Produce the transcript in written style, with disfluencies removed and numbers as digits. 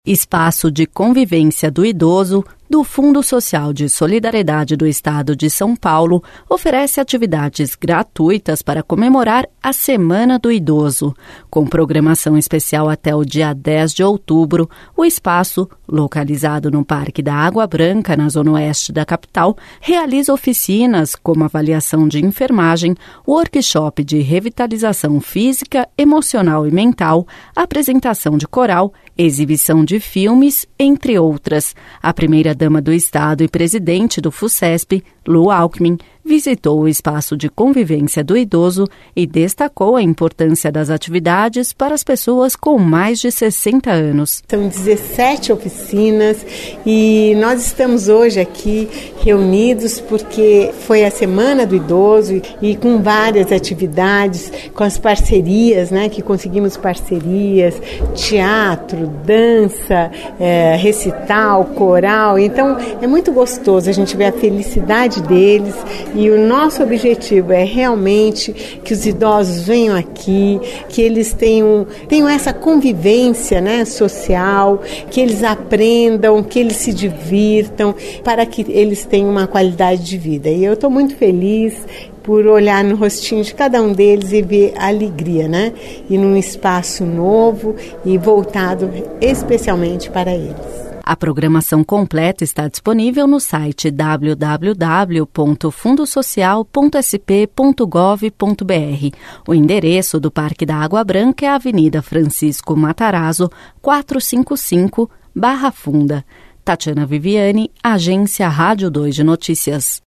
Espaço de Convivência do Idoso do Fundo Social de Solidariedade do Estado de São Paulo oferece atividades gratuitas para comemorar a Semana do Idoso. Com programação especial até o dia 10 de outubro, o espaço, localizado no Parque da Água Branca, na zona oeste da capital, realiza oficinas como avaliação de enfermagem, workshop de revitalização física, emocional e mental, apresentação de coral, exibição de filmes, entre outras. A primeira-dama do Estado e presidente do FUCESP, Lu Alckmin, visitou o espaço de convivência do idoso e destacou a importância das atividades para as pessoas com mais de 60 anos. São 17 oficinas e nós estamos hoje aqui reunidos porque foi a Semana do Idoso e com várias atividades, com as parcerias, que conseguimos parcerias, teatro, dança, recital, coral. Então é muito gostoso a gente ver a felicidade deles. E o nosso objetivo é realmente que os idosos venham aqui, que eles tenham essa convivência social, que eles aprendam, que eles se divirtam, para que eles tenham uma qualidade de vida. E eu estou muito feliz por olhar no rostinho de cada um deles e ver a alegria, E num espaço novo e voltado especialmente para eles. A programação completa está disponível no site www.fundosocial.sp.gov.br. O endereço do Parque da Água Branca é a Avenida Francisco Matarazzo, 455, Barra Funda. Tatiana Viviani, Agência Rádio 2 de Notícias.